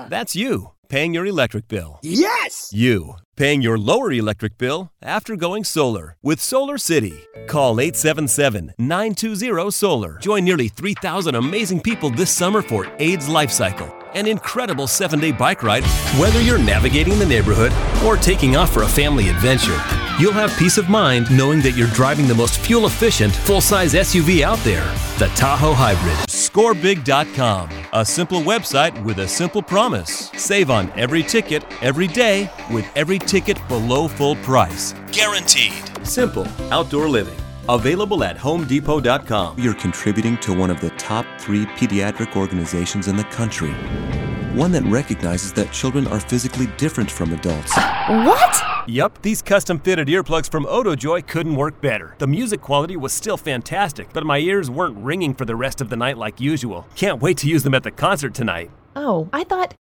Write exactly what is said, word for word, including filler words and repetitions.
That's you, paying your electric bill. Yes! You, paying your lower electric bill after going solar with Solar City. Call eight seven seven, nine two zero, SOLAR. Join nearly three thousand amazing people this summer for AIDS Life Cycle, an incredible seven-day bike ride. Whether you're navigating the neighborhood or taking off for a family adventure, you'll have peace of mind knowing that you're driving the most fuel-efficient, full-size S U V out there, the Tahoe Hybrid. score big dot com, a simple website with a simple promise. Save on every ticket, every day, with every ticket below full price. Guaranteed. Simple outdoor living. Available at home depot dot com. You're contributing to one of the top three pediatric organizations in the country. One that recognizes that children are physically different from adults. What? Yup, these custom-fitted earplugs from Otojoy couldn't work better. The music quality was still fantastic, but my ears weren't ringing for the rest of the night like usual. Can't wait to use them at the concert tonight. Oh, I thought